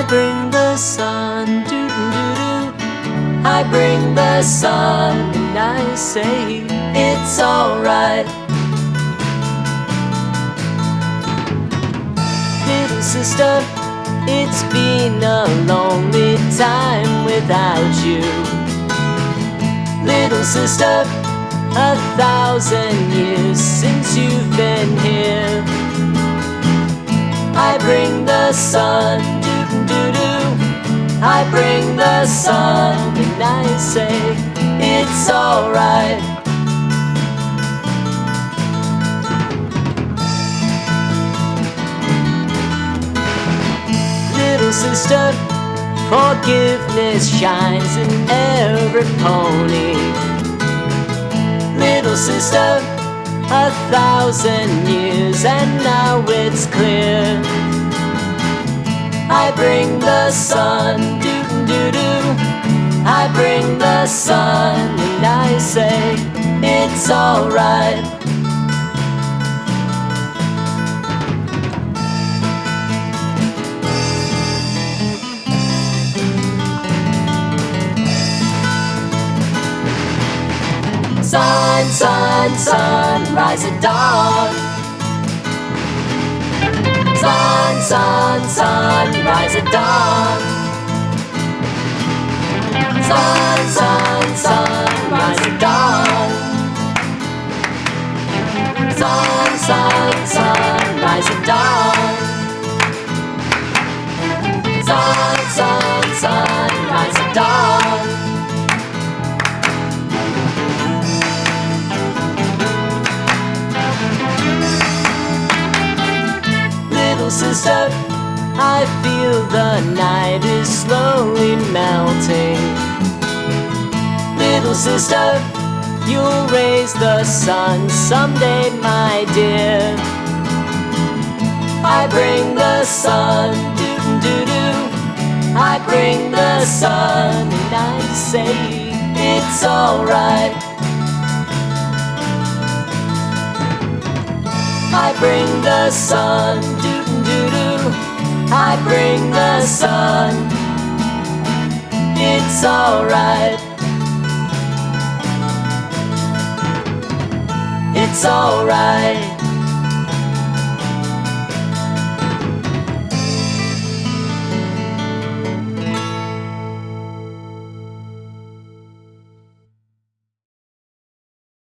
bring the sun, doo doo doo doo. I bring the sun, and I say it's alright. Little sister, it's been a lonely time without you. Little sister, 1,000 years since you've been here. I bring the sun, doo doo doo. I bring the sun, and I say it's alright. Little sister, forgiveness shines in every pony. Little sister, 1,000 years and now it's clear. I bring the sun, doo doo doo. I bring the sun, and I say it's alright. Sun, sun, sun, rise at dawn. Sun, sun, sun, rise at dawn. Sun, sun, sun, rise at dawn. Sun, sun, sun, rise at dawn. Sun, sun, sun, rise at dawn. Little sister, I feel the night is slowly melting. Little sister, you'll raise the sun someday, my dear. I bring the sun, doo doo doo. I bring the sun, and I say it's alright. I bring the sun, doo doo doo. I bring the sun. It's alright. It's alright.